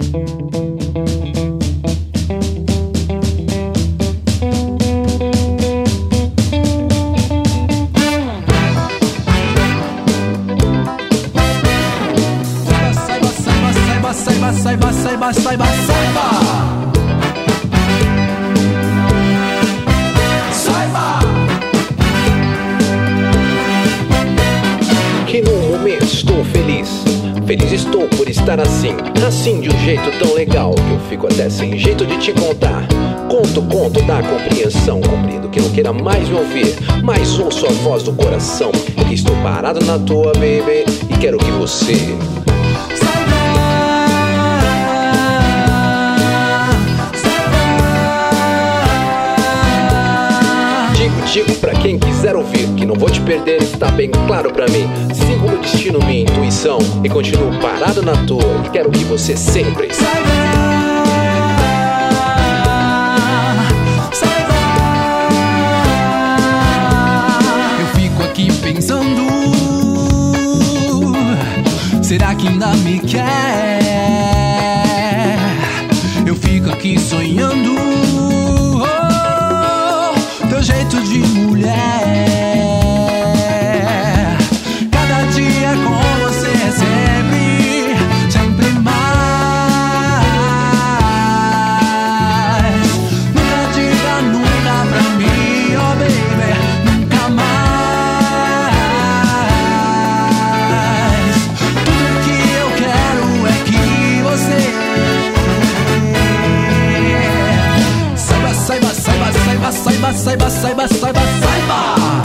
Saiba, saiba, saiba, saiba. Saiba. Que no momento estou feliz. Feliz estou por estar assim, assim de um jeito tão legal que eu fico até sem jeito de te contar. Conto da compreensão. Compreendo que não queira mais me ouvir, mas ouço a voz do coração. Que estou parado na toa, baby, e quero que você digo pra quem quiser ouvir que não vou te perder, está bem claro pra mim. Sigo meu destino, minha intuição, e continuo parado na toa. E quero que você sempre saiba. Eu fico aqui pensando, será que ainda me quer? Eu fico aqui sonhando, teu jeito de mulher. Cada dia com você é sempre mais. Nunca diga nunca pra mim, oh baby, nunca mais. Tudo que eu quero é que você saiba, saiba, saiba, saiba, saiba, saiba, saiba, saiba, saiba.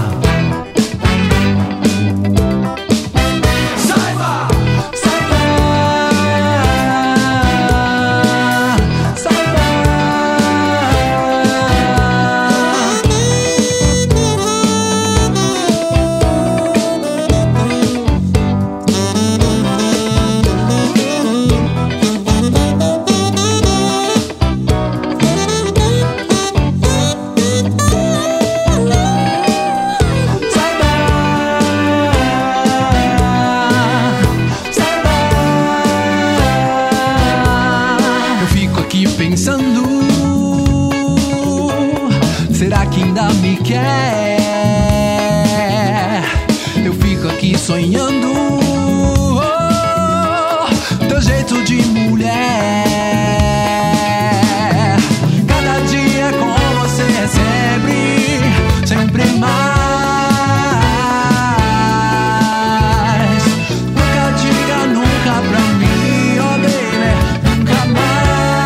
Pensando, será que ainda me quer? Eu fico aqui sonhando, teu jeito de mulher. Cada dia com você é sempre mais. Nunca diga nunca pra mim, oh baby, nunca mais.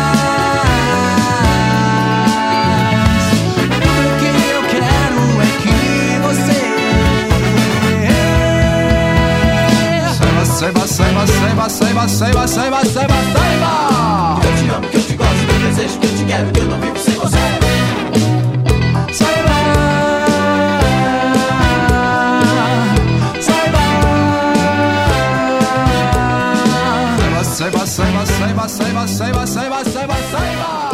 Saiba, saiba, saiba, saiba, saiba, saiba, saiba, saiba. Eu te amo, que eu te gosto, que eu desejo, que eu te quero, que eu não vivo sem você. Saiba, saiba, saiba, saiba, saiba, saiba, saiba, saiba, saiba, saiba, saiba.